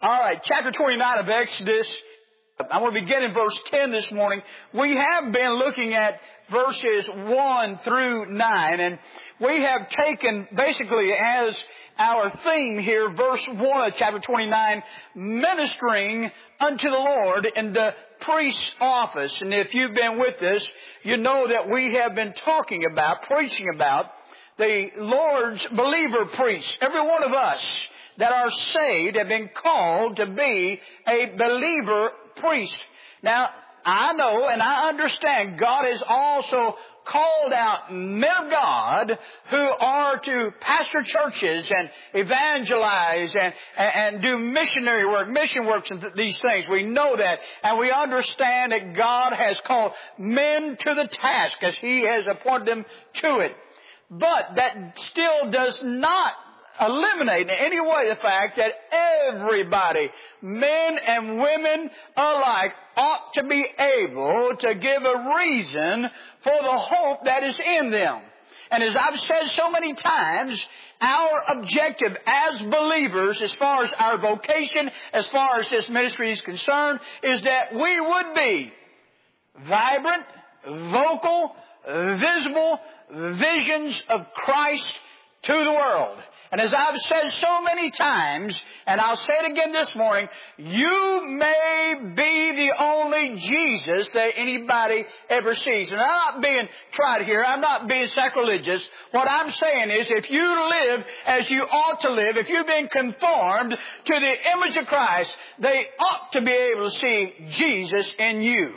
All right, chapter 29 of Exodus. I want to begin in verse 10 this morning. We have been looking at verses 1 through 9, and we have taken basically as our theme here, verse 1 of chapter 29, ministering unto the Lord in the priest's office. And if you've been with us, you know that we have been talking about, preaching about the Lord's believer priests. Every one of us that are saved have been called to be a believer priest. Now, I know and I understand God has also called out men of God who are to pastor churches and evangelize and do missionary work, mission works and these things. We know that, and we understand that God has called men to the task as He has appointed them to it. But that still does not eliminate in any way the fact that everybody, men and women alike, ought to be able to give a reason for the hope that is in them. And as I've said so many times, our objective as believers, as far as our vocation, as far as this ministry is concerned, is that we would be vibrant, vocal, visible visions of Christ to the world. And as I've said so many times, and I'll say it again this morning, you may be the only Jesus that anybody ever sees. And I'm not being tried here. I'm not being sacrilegious. What I'm saying is if you live as you ought to live, if you've been conformed to the image of Christ, they ought to be able to see Jesus in you.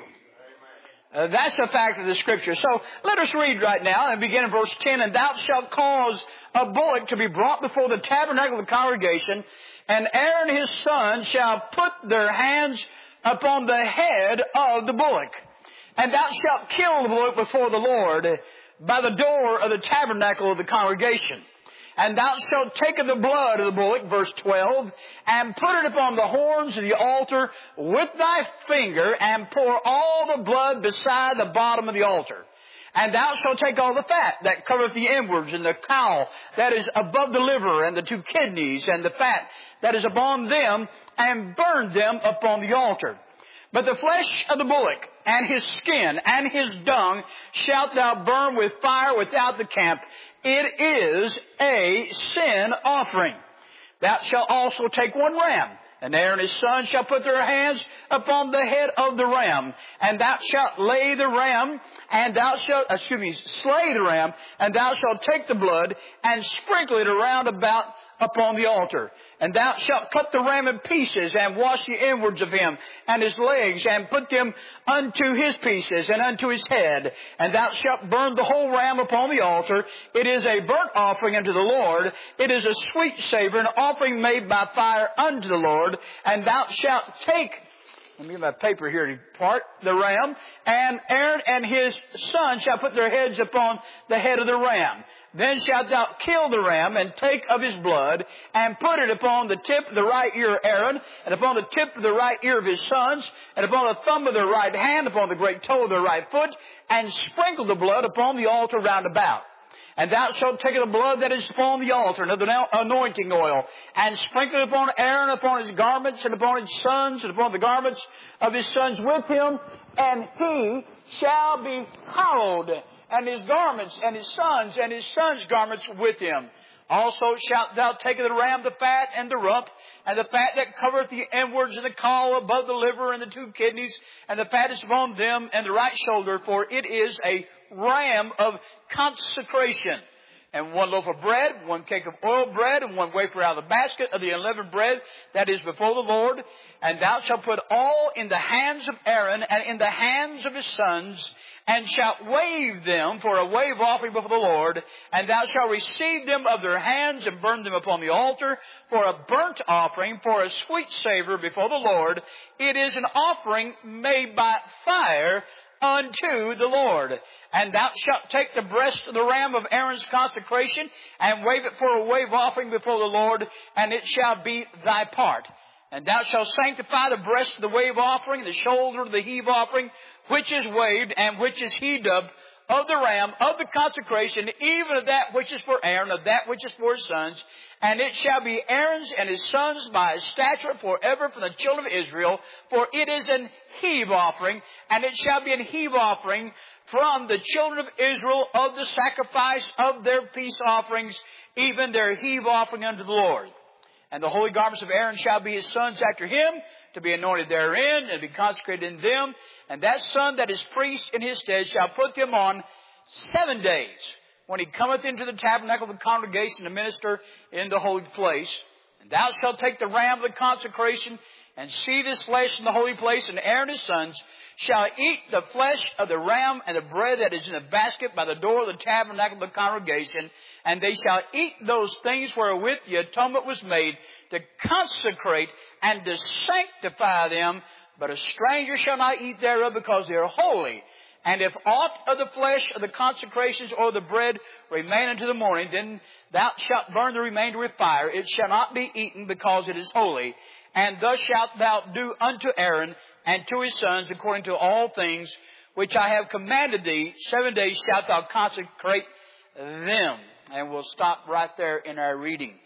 That's the fact of the Scripture. So let us read right now and begin in verse 10. And thou shalt cause a bullock to be brought before the tabernacle of the congregation, and Aaron and his sons shall put their hands upon the head of the bullock. And thou shalt kill the bullock before the Lord by the door of the tabernacle of the congregation. And thou shalt take of the blood of the bullock, verse 12, and put it upon the horns of the altar with thy finger, and pour all the blood beside the bottom of the altar. And thou shalt take all the fat that covereth the inwards, and the caul that is above the liver, and the two kidneys, and the fat that is upon them, and burn them upon the altar. But the flesh of the bullock, and his skin, and his dung, shalt thou burn with fire without the camp. It is a sin offering. Thou shalt also take one ram, and Aaron and his sons shall put their hands upon the head of the ram, and thou shalt slay the ram, and thou shalt take the blood and sprinkle it around about upon the altar. And thou shalt cut the ram in pieces, and wash the inwards of him, and his legs, and put them unto his pieces, and unto his head. And thou shalt burn the whole ram upon the altar. It is a burnt offering unto the Lord. It is a sweet savor, an offering made by fire unto the Lord. And thou shalt take, let me get my paper here to part the ram, and Aaron and his sons shall put their heads upon the head of the ram. Then shalt thou kill the ram, and take of his blood, and put it upon the tip of the right ear of Aaron, and upon the tip of the right ear of his sons, and upon the thumb of their right hand, upon the great toe of their right foot, and sprinkle the blood upon the altar round about. And thou shalt take the blood that is upon the altar, and of the anointing oil, and sprinkle it upon Aaron, upon his garments, and upon his sons, and upon the garments of his sons with him, and he shall be hallowed, and his garments, and his sons' garments with him. Also shalt thou take of the ram the fat and the rump, and the fat that covereth the inwards, and the caul above the liver, and the two kidneys, and the fat is upon them, and the right shoulder, for it is a ram of consecration. And one loaf of bread, one cake of oiled bread, and one wafer out of the basket of the unleavened bread that is before the Lord. And thou shalt put all in the hands of Aaron, and in the hands of his sons, and shalt wave them for a wave offering before the Lord. And thou shalt receive them of their hands, and burn them upon the altar for a burnt offering, for a sweet savor before the Lord. It is an offering made by fire unto the Lord. And thou shalt take the breast of the ram of Aaron's consecration, and wave it for a wave offering before the Lord, and it shall be thy part. And thou shalt sanctify the breast of the wave offering, the shoulder of the heave offering, which is waved and which is heaved up of the ram, of the consecration, even of that which is for Aaron, of that which is for his sons. And it shall be Aaron's and his sons by his stature forever from the children of Israel, for it is an heave offering, and it shall be an heave offering from the children of Israel of the sacrifice of their peace offerings, even their heave offering unto the Lord. And the holy garments of Aaron shall be his sons after him, to be anointed therein, and be consecrated in them. And that son that is priest in his stead shall put them on 7 days, when he cometh into the tabernacle of the congregation to minister in the holy place. And thou shalt take the ram of the consecration, and seethe his flesh in the holy place, and Aaron his sons shall eat the flesh of the ram and the bread that is in the basket by the door of the tabernacle of the congregation. And they shall eat those things wherewith the atonement was made, to consecrate and to sanctify them. But a stranger shall not eat thereof, because they are holy. And if aught of the flesh of the consecrations or the bread remain unto the morning, then thou shalt burn the remainder with fire. It shall not be eaten, because it is holy. And thus shalt thou do unto Aaron and to his sons according to all things which I have commanded thee. 7 days shalt thou consecrate them. And we'll stop right there in our reading.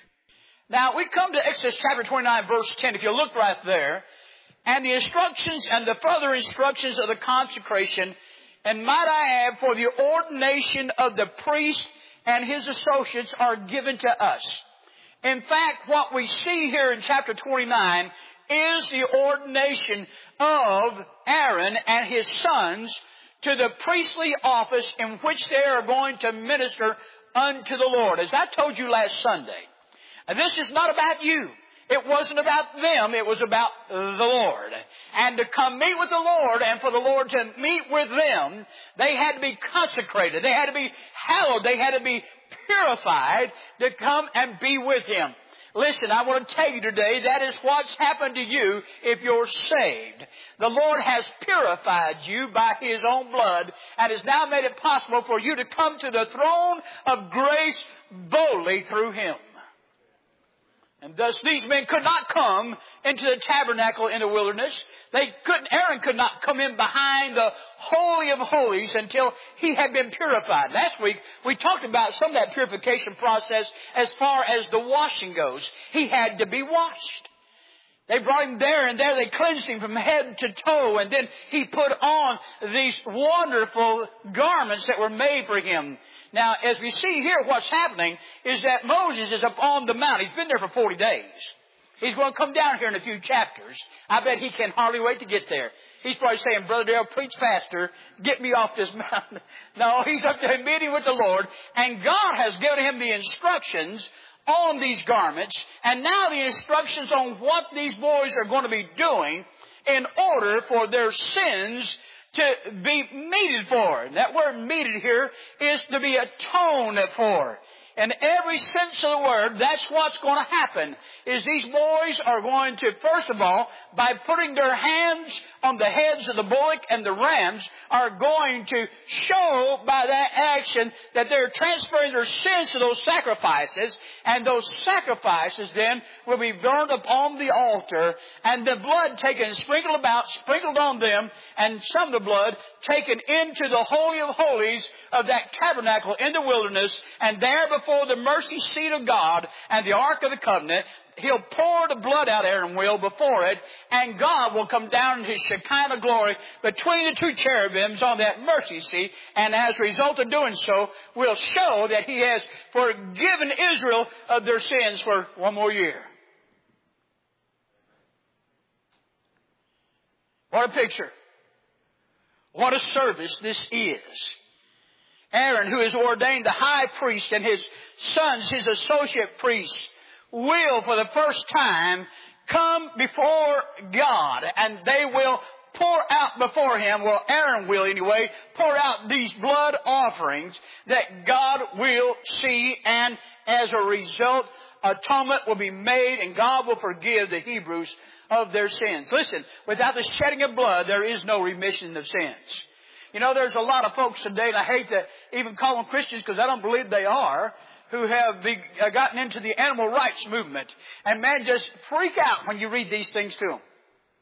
Now, we come to Exodus chapter 29, verse 10. If you look right there, and the instructions and the further instructions of the consecration, and might I add, for the ordination of the priest and his associates are given to us. In fact, what we see here in chapter 29 is the ordination of Aaron and his sons to the priestly office in which they are going to minister unto the Lord. As I told you last Sunday, this is not about you. It wasn't about them. It was about the Lord. And to come meet with the Lord, and for the Lord to meet with them, they had to be consecrated. They had to be hallowed. They had to be purified to come and be with Him. Listen, I want to tell you today, that is what's happened to you if you're saved. The Lord has purified you by His own blood, and has now made it possible for you to come to the throne of grace boldly through Him. And thus these men could not come into the tabernacle in the wilderness. Aaron could not come in behind the Holy of Holies until he had been purified. Last week we talked about some of that purification process as far as the washing goes. He had to be washed. They brought him there, and there they cleansed him from head to toe, and then he put on these wonderful garments that were made for him. Now, as we see here, what's happening is that Moses is up on the mount. He's been there for 40 days. He's going to come down here in a few chapters. I bet he can hardly wait to get there. He's probably saying, Brother Dale, preach faster. Get me off this mountain. No, he's up there meeting with the Lord. And God has given him the instructions on these garments. And now the instructions on what these boys are going to be doing in order for their sins to be meted for. That word meted here is to be atoned for. In every sense of the word, that's what's going to happen, is these boys are going to, first of all, by putting their hands on the heads of the bullock and the rams, are going to show by that action that they're transferring their sins to those sacrifices, and those sacrifices then will be burned upon the altar, and the blood taken and sprinkled on them, and some of the blood taken into the Holy of Holies of that tabernacle in the wilderness, and there before the mercy seat of God and the Ark of the Covenant, He'll pour the blood out, Aaron will, before it, and God will come down in His Shekinah glory between the two cherubims on that mercy seat, and as a result of doing so, will show that He has forgiven Israel of their sins for one more year. What a picture. What a service this is. Aaron, who is ordained the high priest, and his sons, his associate priests, will for the first time come before God, and they will pour out before Him, well, Aaron will anyway, pour out these blood offerings that God will see, and as a result, atonement will be made, and God will forgive the Hebrews of their sins. Listen, without the shedding of blood, there is no remission of sins. You know, there's a lot of folks today, and I hate to even call them Christians because I don't believe they are, who have gotten into the animal rights movement. And man, just freak out when you read these things to them.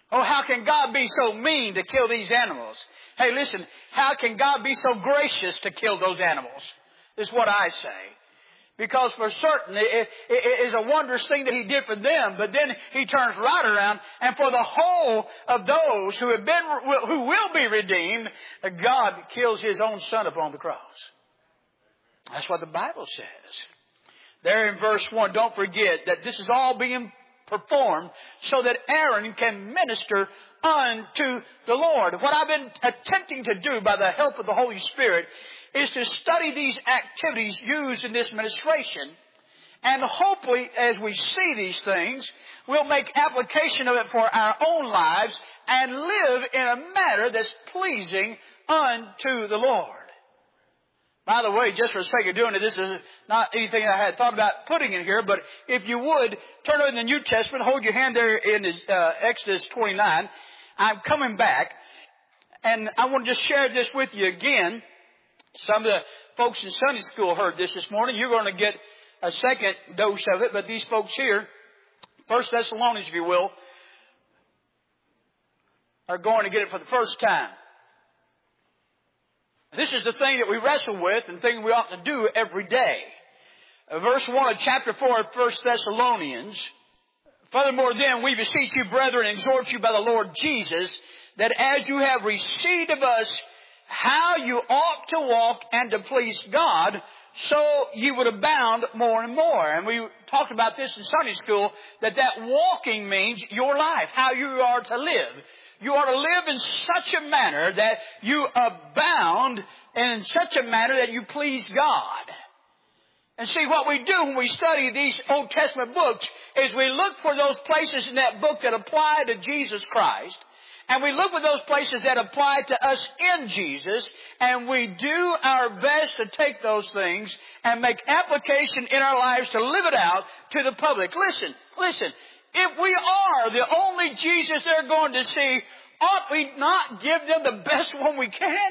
Oh, how can God be so mean to kill these animals? Hey, listen, how can God be so gracious to kill those animals? Is what I say. Because for certain, it is a wondrous thing that He did for them, but then He turns right around, and for the whole of those who will be redeemed, God kills His own Son upon the cross. That's what the Bible says. There in verse 1, don't forget that this is all being performed so that Aaron can minister unto the Lord. What I've been attempting to do by the help of the Holy Spirit is to study these activities used in this ministration, and hopefully as we see these things, we'll make application of it for our own lives and live in a manner that's pleasing unto the Lord. By the way, just for the sake of doing it, this is not anything I had thought about putting in here, but if you would, turn over in the New Testament, hold your hand there in Exodus 29. I'm coming back, and I want to just share this with you again. Some of the folks in Sunday school heard this morning. You're going to get a second dose of it, but these folks here, 1 Thessalonians, if you will, are going to get it for the first time. This is the thing that we wrestle with and thing we ought to do every day. Verse 1 of chapter 4 of 1 Thessalonians. Furthermore then, we beseech you, brethren, and exhort you by the Lord Jesus, that as you have received of us how you ought to walk and to please God, so you would abound more and more. And we talked about this in Sunday school, that walking means your life, how you are to live. You are to live in such a manner that you abound, and in such a manner that you please God. And see, what we do when we study these Old Testament books is we look for those places in that book that apply to Jesus Christ. And we look for those places that apply to us in Jesus, and we do our best to take those things and make application in our lives to live it out to the public. Listen. If we are the only Jesus they're going to see, ought we not give them the best one we can?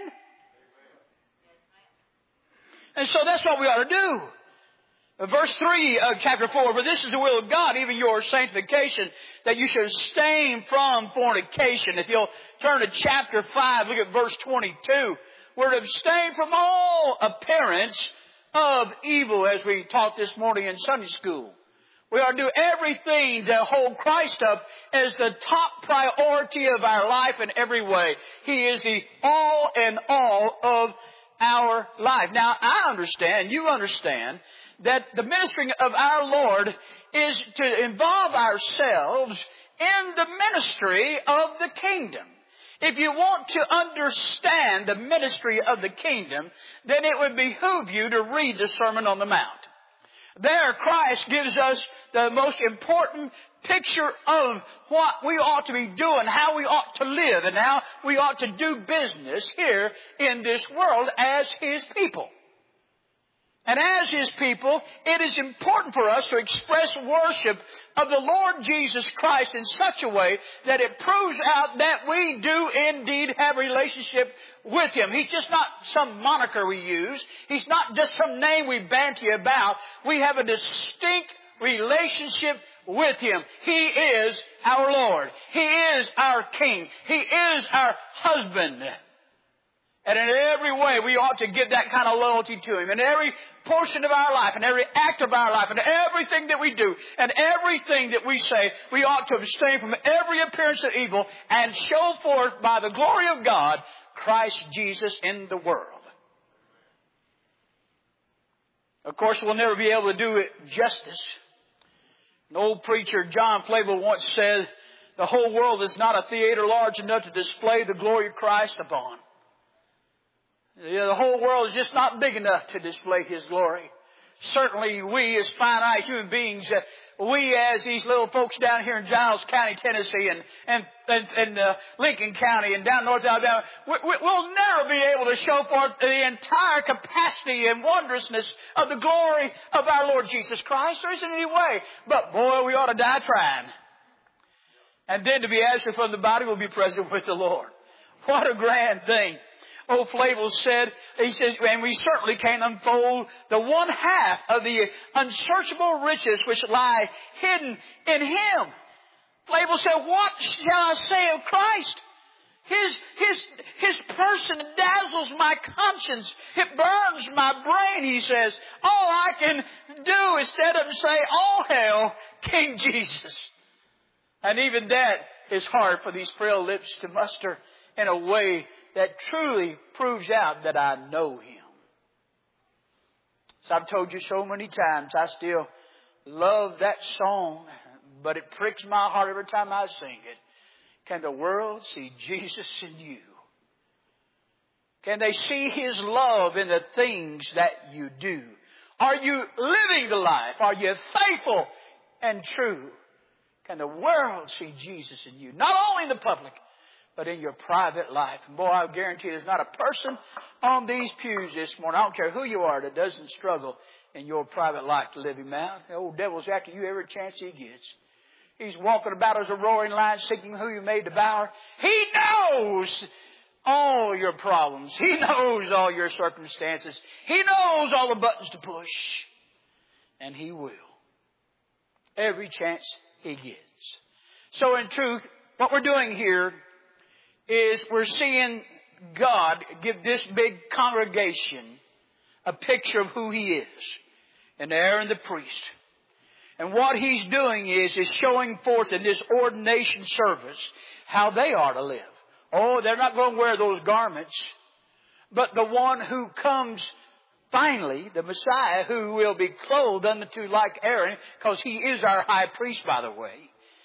And so that's what we ought to do. Verse 3 of chapter 4, for this is the will of God, even your sanctification, that you should abstain from fornication. If you'll turn to chapter 5, look at verse 22. We're to abstain from all appearance of evil, as we taught this morning in Sunday school. We are to do everything to hold Christ up as the top priority of our life in every way. He is the all and all of our life. Now, I understand, you understand, that the ministering of our Lord is to involve ourselves in the ministry of the kingdom. If you want to understand the ministry of the kingdom, then it would behoove you to read the Sermon on the Mount. There, Christ gives us the most important picture of what we ought to be doing, how we ought to live, and how we ought to do business here in this world as His people. And as His people, it is important for us to express worship of the Lord Jesus Christ in such a way that it proves out that we do indeed have a relationship with Him. He's just not some moniker we use. He's not just some name we banty about. We have a distinct relationship with Him. He is our Lord. He is our King. He is our husband. And in every way, we ought to give that kind of loyalty to Him. In every portion of our life, in every act of our life, in everything that we do, and everything that we say, we ought to abstain from every appearance of evil and show forth by the glory of God, Christ Jesus in the world. Of course, we'll never be able to do it justice. An old preacher, John Flavel, once said, the whole world is not a theater large enough to display the glory of Christ upon. The whole world is just not big enough to display His glory. Certainly we as finite human beings, we as these little folks down here in Giles County, Tennessee, and Lincoln County and down North Alabama, we'll never be able to show forth the entire capacity and wondrousness of the glory of our Lord Jesus Christ. There isn't any way. But boy, we ought to die trying. And then to be absent from the body will be present with the Lord. What a grand thing. Old Flavel said, he said, and we certainly can't unfold the one half of the unsearchable riches which lie hidden in Him. unable to say, what shall I say of Christ? His person dazzles my conscience. It burns my brain, he says. All I can do instead of say, all hail King Jesus. And even that is hard for these frail lips to muster in a way that truly proves out that I know Him. So I've told you so many times, I still love that song, but it pricks my heart every time I sing it. Can the world see Jesus in you? Can they see His love in the things that you do? Are you living the life? Are you faithful and true? Can the world see Jesus in you? Not only in the public, but in your private life. And boy, I guarantee there's not a person on these pews this morning, I don't care who you are, that doesn't struggle in your private life to live Him out. The old devil's after you every chance he gets. He's walking about as a roaring lion, seeking who you may devour. He knows all your problems. He knows all your circumstances. He knows all the buttons to push. And He will. Every chance He gets. So in truth, what we're doing here is we're seeing God give this big congregation a picture of who He is. And Aaron the priest. And what He's doing is showing forth in this ordination service how they are to live. Oh, they're not going to wear those garments. But the one who comes finally, the Messiah, who will be clothed unto like Aaron, because He is our high priest, by the way.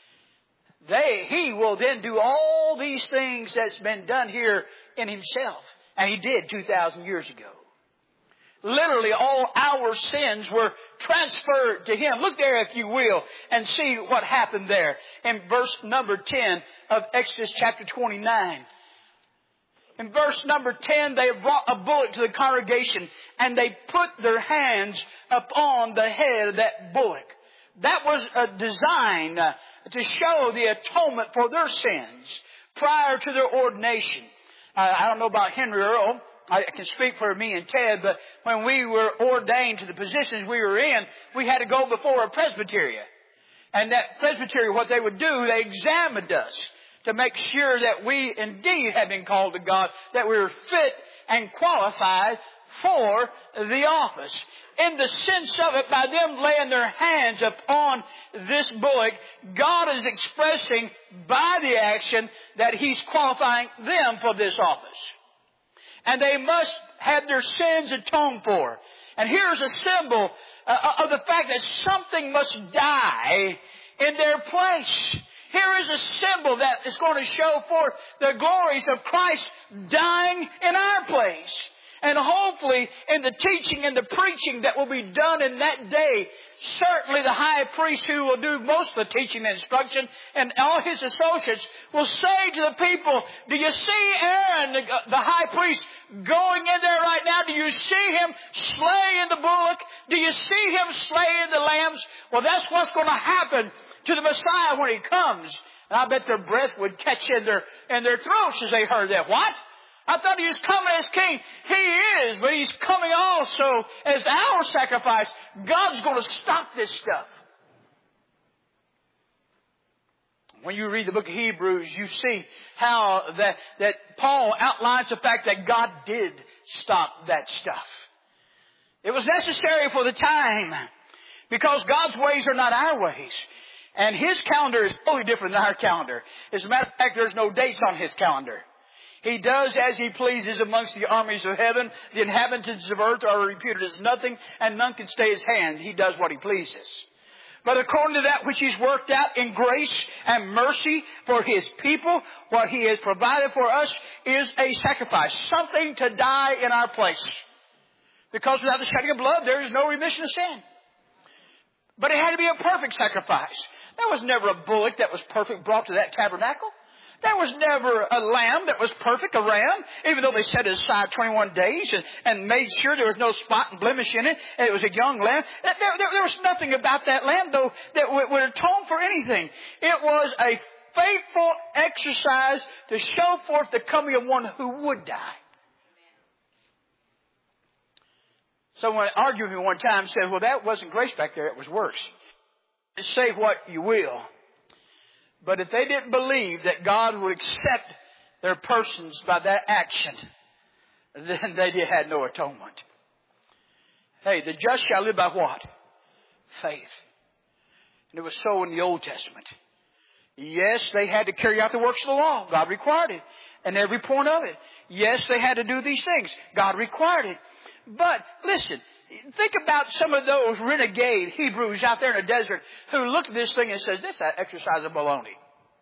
He will then do all these things that's been done here in Himself. And He did 2,000 years ago. Literally all our sins were transferred to Him. Look there if you will and see what happened there in verse number 10 of Exodus chapter 29. In verse number 10, they brought a bullock to the congregation and they put their hands upon the head of that bullock. That was a design to show the atonement for their sins prior to their ordination. I don't know about Henry Earl. I can speak for me and Ted, but when we were ordained to the positions we were in, we had to go before a presbyteria. And that presbyteria, what they would do, they examined us to make sure that we indeed had been called to God, that we were fit and qualified for the office. In the sense of it, by them laying their hands upon this bullock, God is expressing by the action that He's qualifying them for this office. And they must have their sins atoned for. And here's a symbol of the fact that something must die in their place. Here is a symbol that is going to show forth the glories of Christ dying in our place. And hopefully in the teaching and the preaching that will be done in that day, certainly the high priest who will do most of the teaching and instruction and all his associates will say to the people, do you see Aaron, the high priest, going in there right now? Do you see him slaying the bullock? Do you see him slaying the lambs? Well, that's what's going to happen to the Messiah when He comes. And I bet their breath would catch in their throats as they heard that. What? I thought He was coming as King. He is, but He's coming also as our sacrifice. God's going to stop this stuff. When you read the book of Hebrews, you see how that Paul outlines the fact that God did stop that stuff. It was necessary for the time, because God's ways are not our ways. And His calendar is totally different than our calendar. As a matter of fact, there's no dates on His calendar. He does as He pleases amongst the armies of heaven. The inhabitants of earth are reputed as nothing, and none can stay His hand. He does what He pleases. But according to that which He's worked out in grace and mercy for His people, what He has provided for us is a sacrifice. Something to die in our place. Because without the shedding of blood, there is no remission of sin. But it had to be a perfect sacrifice. There was never a bullock that was perfect brought to that tabernacle. There was never a lamb that was perfect, a ram, even though they set it aside 21 days and made sure there was no spot and blemish in it, and it was a young lamb. There was nothing about that lamb, though, that would atone for anything. It was a faithful exercise to show forth the coming of one who would die. Someone argued with me one time and said, well, that wasn't grace back there, it was worse. Say what you will. But if they didn't believe that God would accept their persons by that action, then they had no atonement. Hey, the just shall live by what? Faith. And it was so in the Old Testament. Yes, they had to carry out the works of the law. God required it. And every point of it. Yes, they had to do these things. God required it. But listen, think about some of those renegade Hebrews out there in the desert who look at this thing and says, this is an exercise of baloney.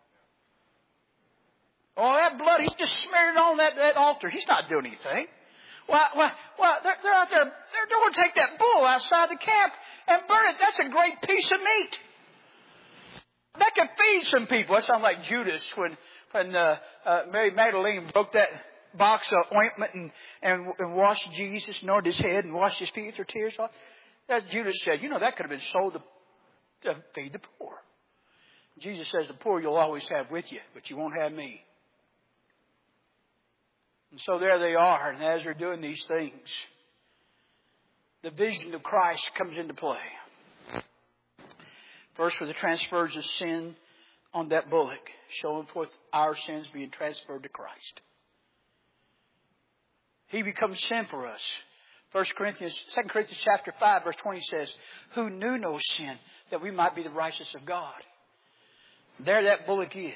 Oh, that blood, he's just smearing it on that altar. He's not doing anything. Well, they're out there. They're going to take that bull outside the camp and burn it. That's a great piece of meat. That could feed some people. That sounds like Judas when Mary Magdalene broke that box of ointment and washed Jesus, anointed his head and washed his feet with her tears. That Judas said, that could have been sold to feed the poor. Jesus says, the poor you'll always have with you, but you won't have me. And so there they are, and as they're doing these things, the vision of Christ comes into play. First, for the transfers of sin on that bullock, showing forth our sins being transferred to Christ. He becomes sin for us. 2 Corinthians chapter 5, verse 20 says, who knew no sin, that we might be the righteousness of God. There that bullock is.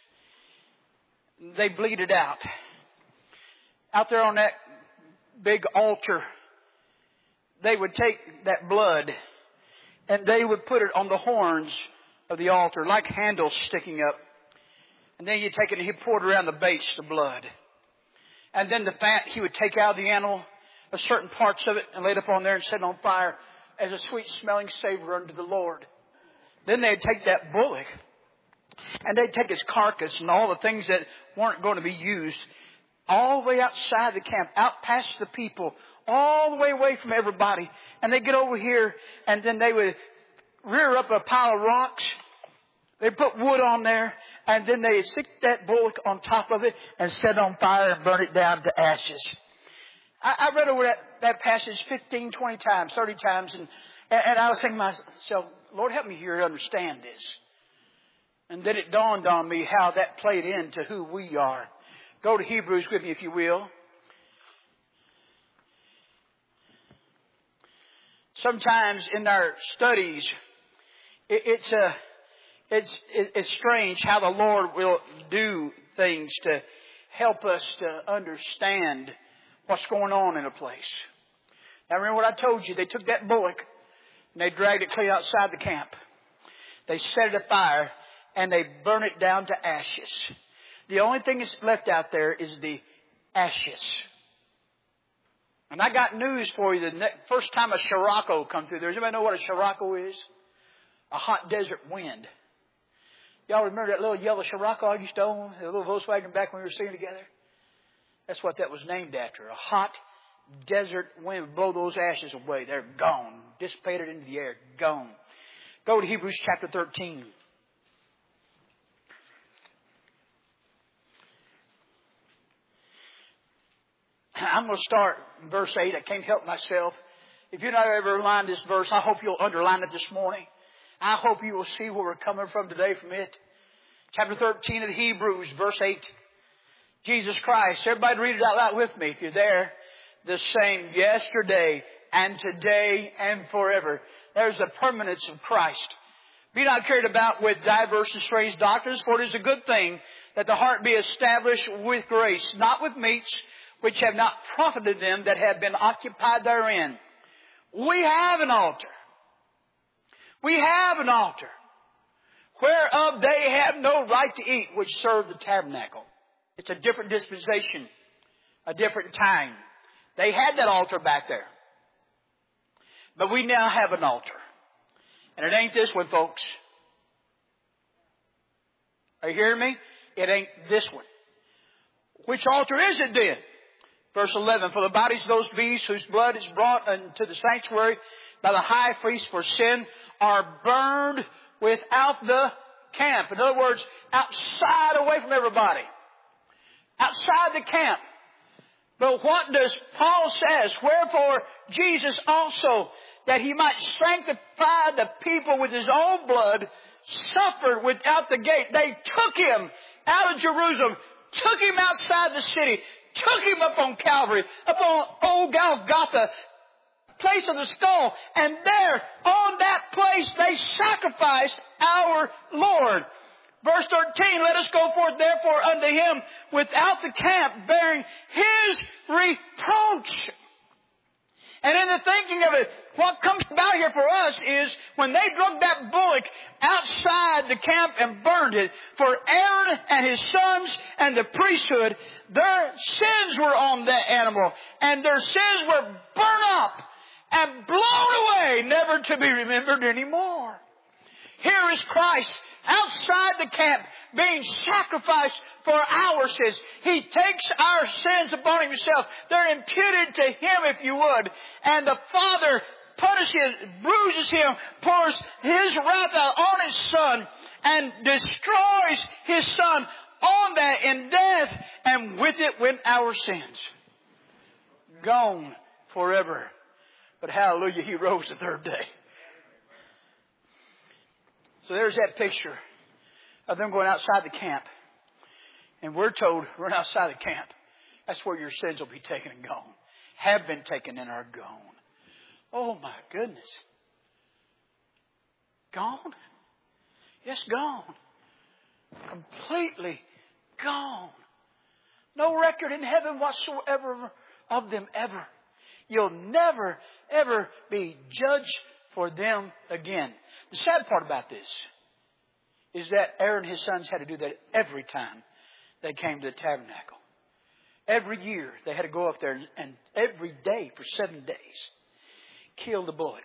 They bleed it out. Out there on that big altar, they would take that blood and they would put it on the horns of the altar like handles sticking up. And then you take it and he poured around the base the blood. And then the fat he would take out of the animal, certain parts of it, and lay it up on there and set it on fire as a sweet smelling savor unto the Lord. Then they'd take that bullock and they'd take his carcass and all the things that weren't going to be used all the way outside the camp, out past the people, all the way away from everybody. And they get over here and then they would rear up a pile of rocks. They put wood on there and then they stick that bullock on top of it and set it on fire and burn it down to ashes. I read over that passage 15, 20 times, 30 times. And I was thinking to myself, Lord, help me here to understand this. And then it dawned on me how that played into who we are. Go to Hebrews with me, if you will. Sometimes in our studies, it's strange how the Lord will do things to help us to understand what's going on in a place. Now remember what I told you. They took that bullock and they dragged it clear outside the camp. They set it afire and they burn it down to ashes. The only thing that's left out there is the ashes. And I got news for you. The first time a Scirocco come through there. Does anybody know what a Scirocco is? A hot desert wind. Y'all remember that little yellow Scirocco I used to own? The little Volkswagen back when we were singing together? That's what that was named after. A hot desert wind would blow those ashes away. They're gone. Dissipated into the air. Gone. Go to Hebrews chapter 13. I'm going to start in verse 8. I can't help myself. If you've not ever underlined this verse, I hope you'll underline it this morning. I hope you will see where we're coming from today from it. Chapter 13 of the Hebrews, verse 8. Jesus Christ. Everybody read it out loud with me if you're there. The same yesterday and today and forever. There's the permanence of Christ. Be not carried about with diverse and strange doctrines, for it is a good thing that the heart be established with grace, not with meats, which have not profited them that have been occupied therein. We have an altar. We have an altar whereof they have no right to eat, which serve the tabernacle. It's a different dispensation, a different time. They had that altar back there. But we now have an altar. And it ain't this one, folks. Are you hearing me? It ain't this one. Which altar is it then? Verse 11, for the bodies of those beasts whose blood is brought into the sanctuary by the high priest for sin are burned without the camp. In other words, outside, away from everybody. Outside the camp. But what does Paul says? Wherefore Jesus also, that he might sanctify the people with his own blood, suffered without the gate. They took Him out of Jerusalem, took Him outside the city, took Him up on Calvary, up on old Golgotha, place of the skull. And there, on that place, they sacrificed our Lord. Verse 13, let us go forth therefore unto Him without the camp, bearing His reproach. And in the thinking of it, what comes about here for us is when they drug that bullock outside the camp and burned it, for Aaron and his sons and the priesthood, their sins were on that animal, and their sins were burned up and blown away, never to be remembered anymore. Here is Christ outside the camp being sacrificed for our sins. He takes our sins upon Himself. They're imputed to Him, if you would. And the Father punishes, bruises Him, pours His wrath out on His Son, and destroys His Son on that in death. And with it went our sins. Gone forever. But hallelujah, He rose the third day. So there's that picture of them going outside the camp. And we're told, run outside the camp. That's where your sins will be taken and gone. Have been taken and are gone. Oh my goodness. Gone? Yes, gone. Completely gone. No record in heaven whatsoever of them ever. You'll never, ever be judged for them again. The sad part about this is that Aaron and his sons had to do that every time they came to the tabernacle. Every year they had to go up there and every day for 7 days kill the bullock.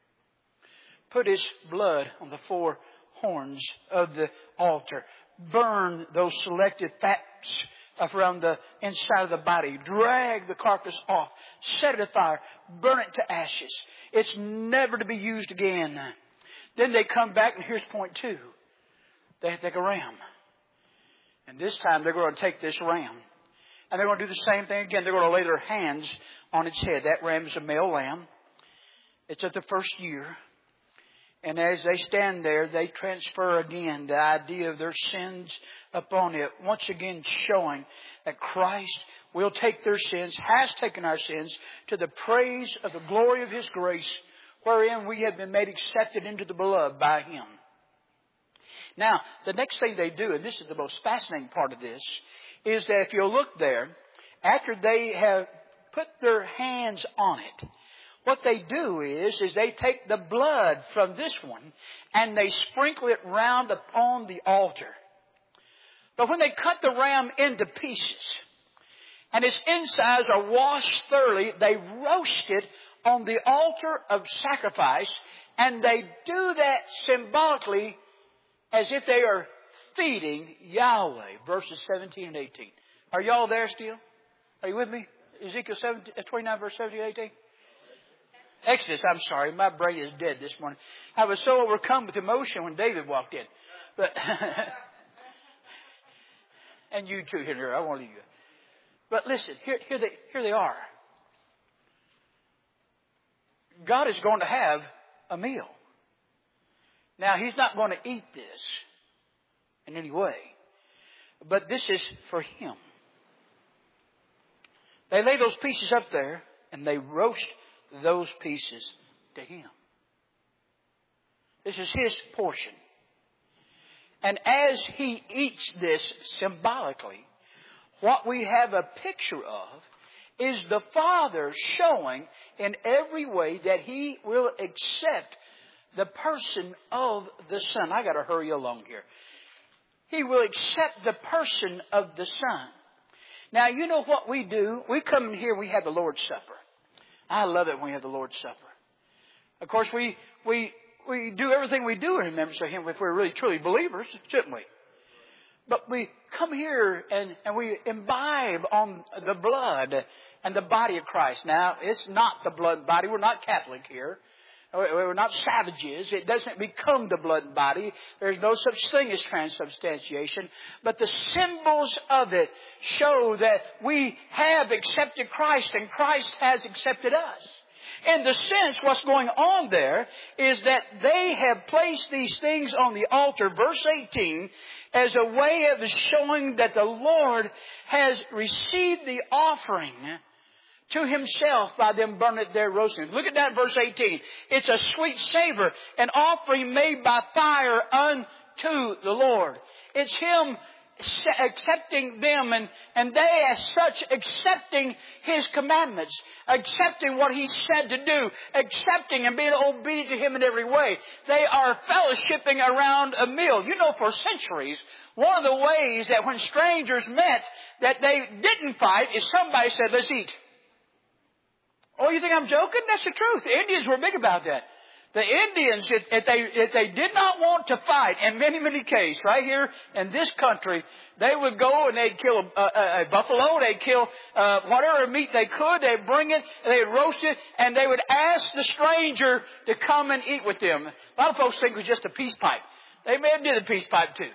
Put his blood on the 4 horns of the altar. Burn those selected fats around the inside of the body. Drag the carcass off. Set it afire. Burn it to ashes. It's never to be used again. Then they come back, and here's point 2. They have to take a ram. And this time they're going to take this ram. And they're going to do the same thing again. They're going to lay their hands on its head. That ram is a male lamb. It's at the first year. And as they stand there, they transfer again the idea of their sins upon it. Once again showing that Christ will take their sins, has taken our sins, to the praise of the glory of His grace, wherein we have been made accepted into the beloved by Him. Now, the next thing they do, and this is the most fascinating part of this, is that if you look there, after they have put their hands on it, what they do is they take the blood from this one and they sprinkle it round upon the altar. But when they cut the ram into pieces and its insides are washed thoroughly, they roast it on the altar of sacrifice, and they do that symbolically as if they are feeding Yahweh. Verses 17 and 18. Are y'all there still? Are you with me? Ezekiel 29, verse 17 and 18. Exodus, I'm sorry. My brain is dead this morning. I was so overcome with emotion when David walked in. But and you too, Henry. I want you. But listen, here they are. God is going to have a meal. Now, He's not going to eat this in any way. But this is for Him. They lay those pieces up there and they roast those pieces to Him. This is His portion. And as He eats this symbolically, what we have a picture of is the Father showing in every way that He will accept the person of the Son. I got to hurry along here. He will accept the person of the Son. Now, you know what we do? We come in here, we have the Lord's Supper. I love it when we have the Lord's Supper. Of course, we do everything we do in remembrance of Him if we're really truly believers, shouldn't we? But we come here and we imbibe on the blood and the body of Christ. Now, it's not the blood and body. We're not Catholic here. We're not savages. It doesn't become the blood and body. There's no such thing as transubstantiation. But the symbols of it show that we have accepted Christ and Christ has accepted us. In the sense, what's going on there is that they have placed these things on the altar, verse 18, as a way of showing that the Lord has received the offering to Himself by them burning it there, roasting it. Look at that, verse 18. It's a sweet savor, an offering made by fire unto the Lord. It's Him accepting them and they as such accepting His commandments, accepting what He said to do, accepting and being obedient to Him in every way. They are fellowshipping around a meal. You know, for centuries, one of the ways that when strangers met that they didn't fight is somebody said, let's eat. Oh, you think I'm joking? That's the truth. The Indians were big about that. The Indians, if they did not want to fight, in many, many cases, right here in this country, they would go and they'd kill a buffalo, they'd kill whatever meat they could, they'd bring it, they'd roast it, and they would ask the stranger to come and eat with them. A lot of folks think it was just a peace pipe. They may have did a peace pipe too.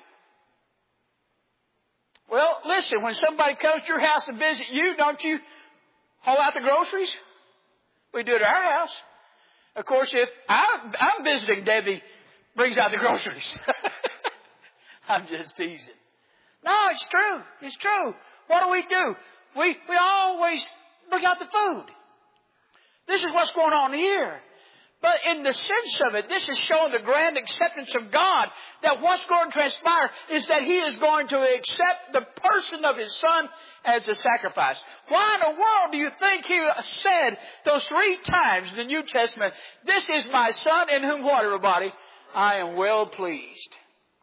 Well, listen, when somebody comes to your house to visit you, don't you haul out the groceries? We do it at our house. Of course, if I'm visiting, Debbie brings out the groceries. I'm just teasing. No, it's true. It's true. What do? We always bring out the food. This is what's going on here. But in the sense of it, this is showing the grand acceptance of God, that what's going to transpire is that He is going to accept the person of His Son as a sacrifice. Why in the world do you think He said those 3 times in the New Testament, this is my Son in whom what, everybody? I am well pleased.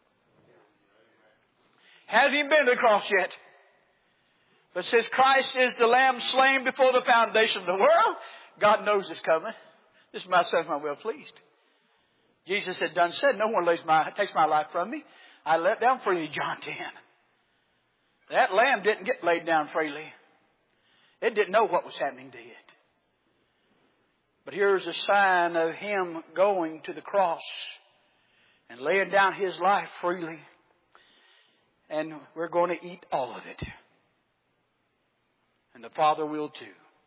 Hasn't even been to the cross yet. But since Christ is the Lamb slain before the foundation of the world, God knows it's coming. This is my Son, I'm well pleased. Jesus had done said, no one takes my life from me. I lay it down freely, John 10. That lamb didn't get laid down freely. It didn't know what was happening to it. But here's a sign of Him going to the cross and laying down His life freely. And we're going to eat all of it. And the Father will too.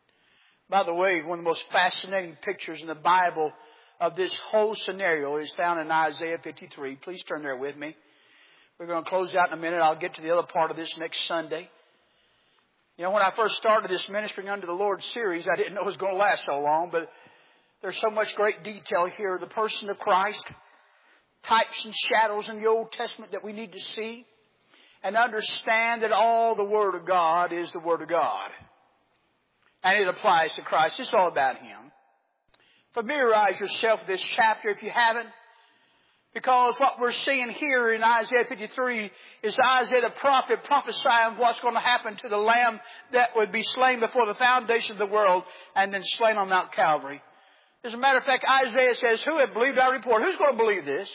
By the way, one of the most fascinating pictures in the Bible of this whole scenario is found in Isaiah 53. Please turn there with me. We're going to close out in a minute. I'll get to the other part of this next Sunday. You know, when I first started this Ministering Unto the Lord series, I didn't know it was going to last so long, but there's so much great detail here. The person of Christ, types and shadows in the Old Testament that we need to see and understand that all the Word of God is the Word of God. And it applies to Christ. It's all about Him. Familiarize yourself with this chapter if you haven't. Because what we're seeing here in Isaiah 53 is Isaiah the prophet prophesying what's going to happen to the Lamb that would be slain before the foundation of the world and then slain on Mount Calvary. As a matter of fact, Isaiah says, who have believed our report? Who's going to believe this?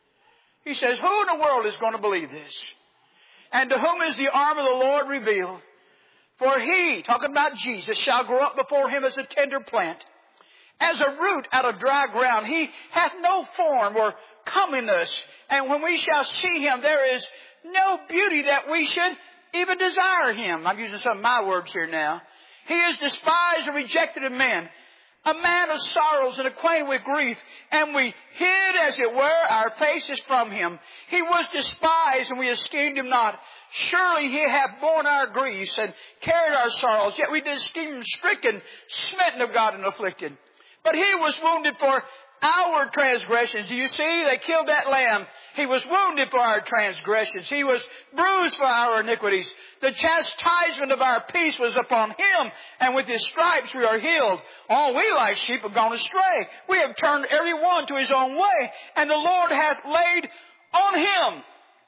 He says, who in the world is going to believe this? And to whom is the arm of the Lord revealed? For He, talking about Jesus, shall grow up before Him as a tender plant, as a root out of dry ground. He hath no form or comeliness. And when we shall see Him, there is no beauty that we should even desire Him. I'm using some of my words here now. He is despised and rejected of men, a man of sorrows and acquainted with grief. And we hid, as it were, our faces from Him. He was despised, and we esteemed Him not. Surely He hath borne our griefs and carried our sorrows. Yet we did esteem Him stricken, smitten of God, and afflicted. But He was wounded for our transgressions. Do you see? They killed that lamb. He was wounded for our transgressions. He was bruised for our iniquities. The chastisement of our peace was upon Him, and with His stripes we are healed. All we like sheep have gone astray. We have turned every one to his own way, and the Lord hath laid on Him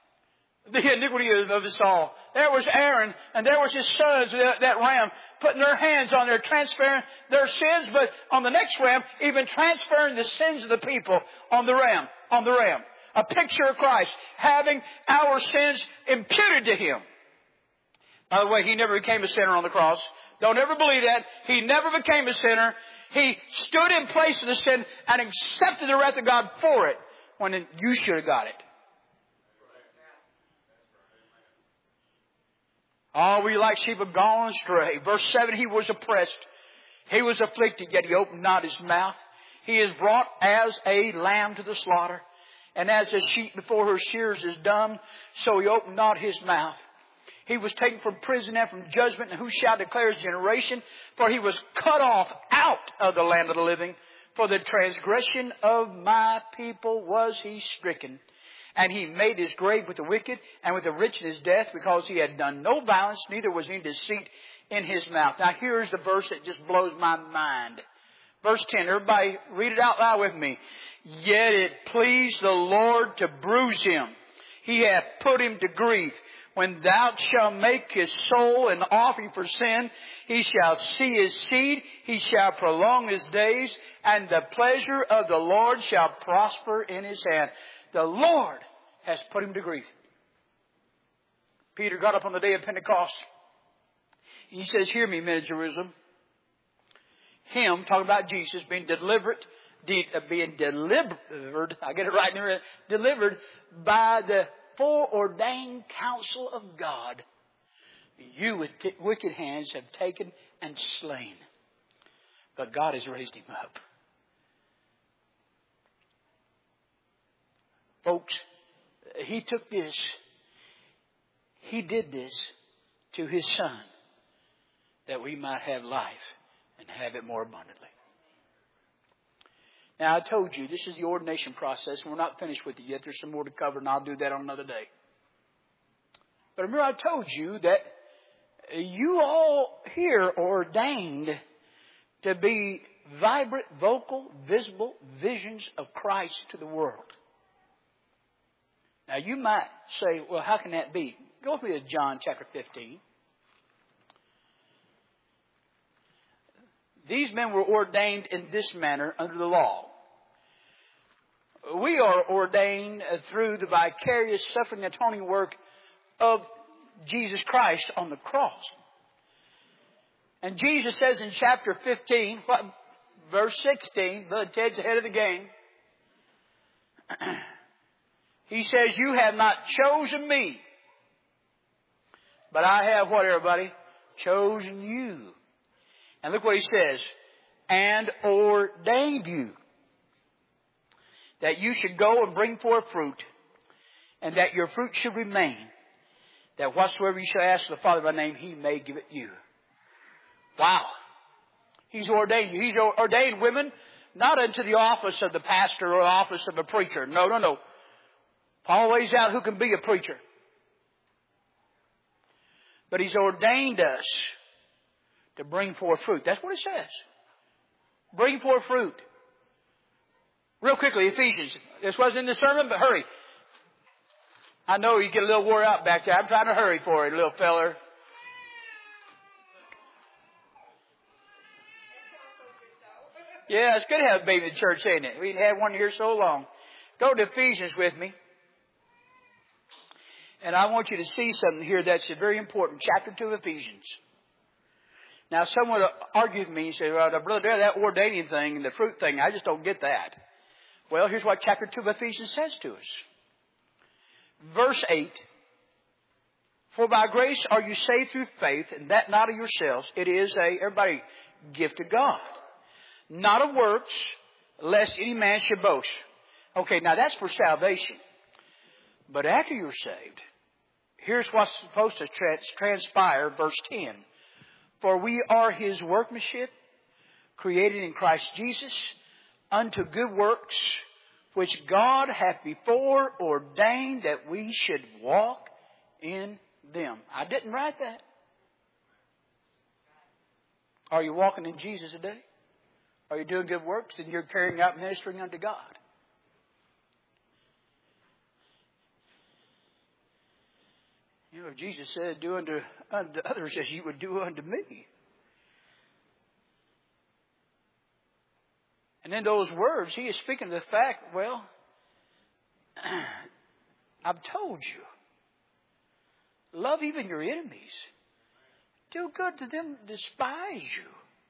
the iniquity of us all. There was Aaron, and there was his sons, that ram, putting their hands on there, transferring their sins, but on the next ram, even transferring the sins of the people on the ram. A picture of Christ, having our sins imputed to Him. By the way, He never became a sinner on the cross. Don't ever believe that. He never became a sinner. He stood in place of the sin and accepted the wrath of God for it, when you should have got it. All we like sheep have gone astray. Verse 7, He was oppressed. He was afflicted, yet He opened not His mouth. He is brought as a lamb to the slaughter. And as a sheep before her shears is dumb, so He opened not His mouth. He was taken from prison and from judgment, and who shall declare His generation? For He was cut off out of the land of the living. For the transgression of my people was He stricken. And He made His grave with the wicked and with the rich in His death, because He had done no violence, neither was any deceit in His mouth. Now here's the verse that just blows my mind. Verse 10, everybody read it out loud with me. Yet it pleased the Lord to bruise Him. He hath put Him to grief. When thou shalt make His soul an offering for sin, He shall see His seed, He shall prolong His days, and the pleasure of the Lord shall prosper in His hand. The Lord has put Him to grief. Peter got up on the day of Pentecost. He says, hear me, men of Jerusalem. Him, talking about Jesus, being delivered, I get it right there, delivered by the foreordained counsel of God. You with wicked hands have taken and slain. But God has raised Him up. Folks, He took this. He did this to His Son, that we might have life and have it more abundantly. Now, I told you, this is the ordination process, and we're not finished with it yet. There's some more to cover, and I'll do that on another day. But remember, I told you that you all here are ordained to be vibrant, vocal, visible visions of Christ to the world. Now, you might say, well, how can that be? Go with me to John chapter 15. These men were ordained in this manner under the law. We are ordained through the vicarious suffering and atoning work of Jesus Christ on the cross. And Jesus says in chapter 15, verse 16, Brother Ted's ahead of the game. He says, you have not chosen me, but I have what, everybody? Chosen you. And look what He says. And ordained you, that you should go and bring forth fruit, and that your fruit should remain, that whatsoever you shall ask the Father by name, He may give it you. Wow. He's ordained you. He's ordained women not unto the office of the pastor or office of a preacher. No. Paul lays out who can be a preacher. But He's ordained us to bring forth fruit. That's what it says. Bring forth fruit. Real quickly, Ephesians. This wasn't in the sermon, but hurry. I know you get a little wore out back there. I'm trying to hurry for it, little feller. Yeah, it's good to have a baby in the church, ain't it? We ain't had one here so long. Go to Ephesians with me. And I want you to see something here that's very important. Chapter 2 of Ephesians. Now, someone would argue with me and say, well, Brother Dale, that ordaining thing and the fruit thing, I just don't get that. Well, here's what chapter 2 of Ephesians says to us. Verse 8. For by grace are you saved through faith, and that not of yourselves. It is everybody, gift of God. Not of works, lest any man should boast. Okay, now that's for salvation. But after you're saved, here's what's supposed to transpire, verse 10. For we are His workmanship, created in Christ Jesus, unto good works, which God hath before ordained that we should walk in them. I didn't write that. Are you walking in Jesus today? Are you doing good works? Then you're carrying out ministering unto God. You know, Jesus said, do unto others as you would do unto me. And in those words, He is speaking to the fact, well, I've told you. Love even your enemies. Do good to them that despise you.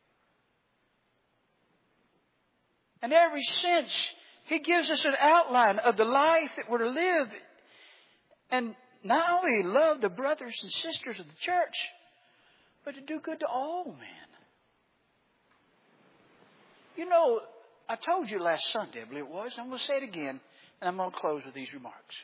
And every sense, He gives us an outline of the life that we're to live. And not only love the brothers and sisters of the church, but to do good to all men. You know, I told you last Sunday, I believe it was, and I'm going to say it again, and I'm going to close with these remarks.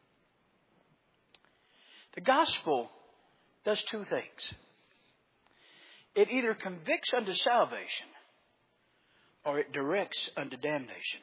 The gospel does two things. It either convicts unto salvation or it directs unto damnation.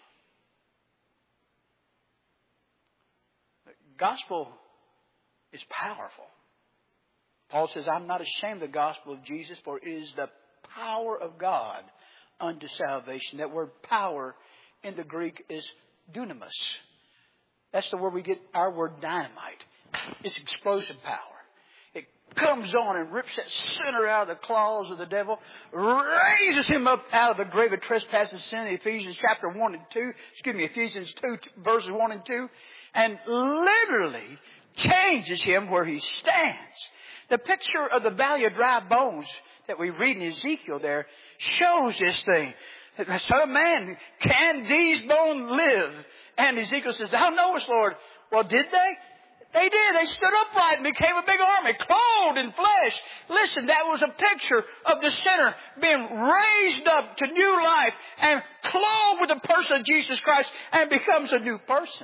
The gospel is powerful. Paul says, I'm not ashamed of the gospel of Jesus, for it is the power of God unto salvation. That word power in the Greek is dunamis. That's the word we get our word dynamite. It's explosive power. It comes on and rips that sinner out of the claws of the devil, raises him up out of the grave of trespass and sin, Ephesians 2, verses 1 and 2, and literally changes him where he stands. The picture of the valley of dry bones that we read in Ezekiel there shows this thing. Son of man, can these bones live? And Ezekiel says, thou knowest, Lord. Well, did they? They did. They stood upright and became a big army, clothed in flesh. Listen, that was a picture of the sinner being raised up to new life and clothed with the person of Jesus Christ and becomes a new person.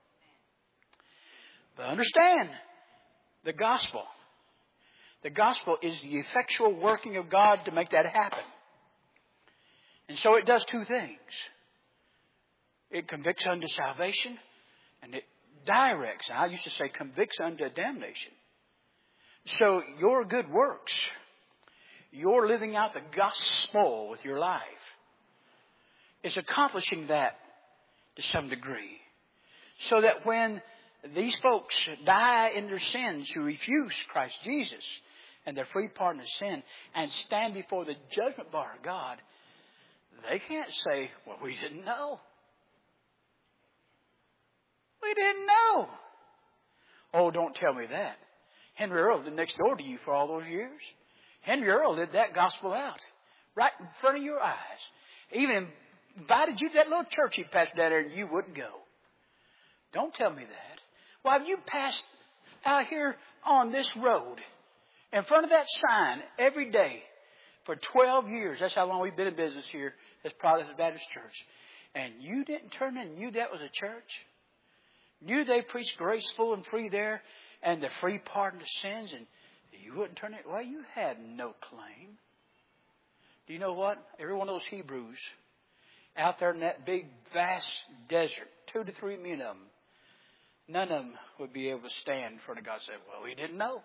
But understand, the gospel is the effectual working of God to make that happen. And so it does two things. It convicts unto salvation, and it directs. I used to say convicts unto damnation. So your good works, you're living out the gospel with your life, is accomplishing that to some degree. So that when these folks die in their sins who refuse Christ Jesus and their free pardon of sin and stand before the judgment bar of God, they can't say, well, we didn't know. We didn't know. Oh, don't tell me that. Henry Earl lived next door to you for all those years. Henry Earl lived that gospel out right in front of your eyes. Even invited you to that little church he passed down there and you wouldn't go. Don't tell me that. Well, have you passed out here on this road in front of that sign every day for 12 years? That's how long we've been in business here as Protestant Baptist Church. And you didn't turn in and knew that was a church? Knew they preached grace full and free there and the free pardon of sins, and you wouldn't turn it? Well, you had no claim. Do you know what? Every one of those Hebrews out there in that big, vast desert, 2 to 3 million of them, none of them would be able to stand in front of God and say, well, we didn't know.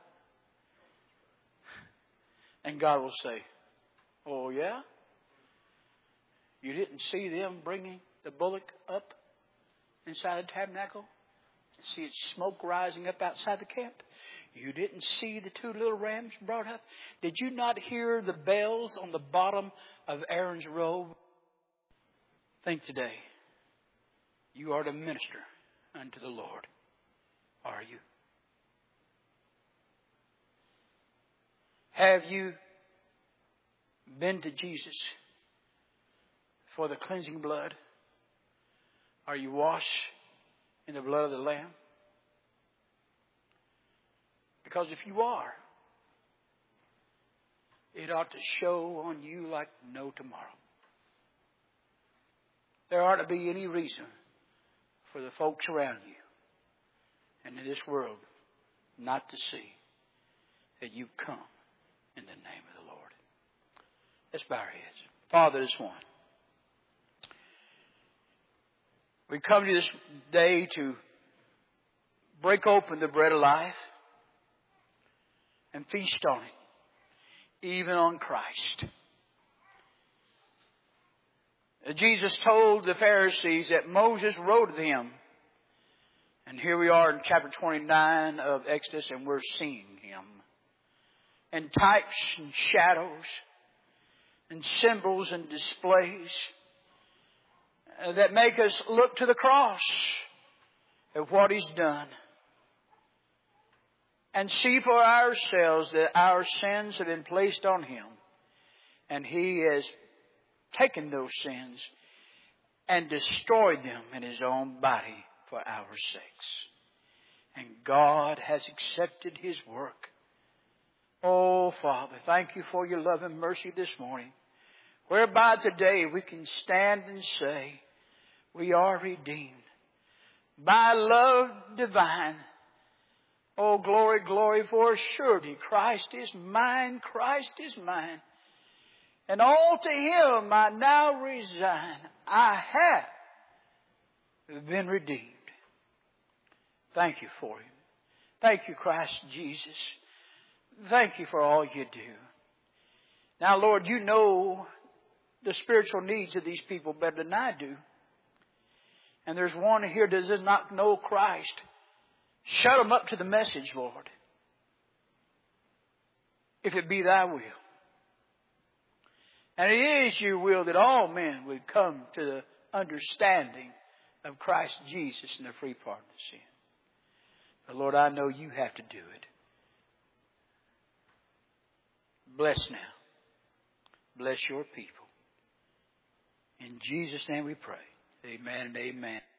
And God will say, oh, yeah? You didn't see them bringing the bullock up inside the tabernacle? See its smoke rising up outside the camp? You didn't see the 2 little rams brought up? Did you not hear the bells on the bottom of Aaron's robe? Think today. You are to minister unto the Lord. Are you? Have you been to Jesus for the cleansing blood? Are you washed in the blood of the Lamb? Because if you are, it ought to show on you like no tomorrow. There ought to be any reason for the folks around you and in this world not to see that you've come in the name of the Lord. Let's bow our heads. Father, this one, we come to this day to break open the bread of life and feast on it, even on Christ. Jesus told the Pharisees that Moses wrote of him. And here we are in chapter 29 of Exodus, and we're seeing him. And types and shadows and symbols and displays that make us look to the cross of what he's done and see for ourselves that our sins have been placed on him, and he has taken those sins and destroyed them in his own body for our sakes. And God has accepted his work. Oh, Father, thank you for your love and mercy this morning. whereby today we can stand and say, we are redeemed by love divine. Oh, glory, glory, for a surety Christ is mine, Christ is mine. And all to Him I now resign. I have been redeemed. Thank you for Him. Thank you, Christ Jesus. Thank you for all you do. Now, Lord, you know the spiritual needs of these people better than I do. And there's one here that does not know Christ. Shut them up to the message, Lord. If it be thy will. And it is your will that all men would come to the understanding of Christ Jesus and the free pardon of sin. But Lord, I know you have to do it. Bless now. Bless your people. In Jesus' name we pray. Amen and amen.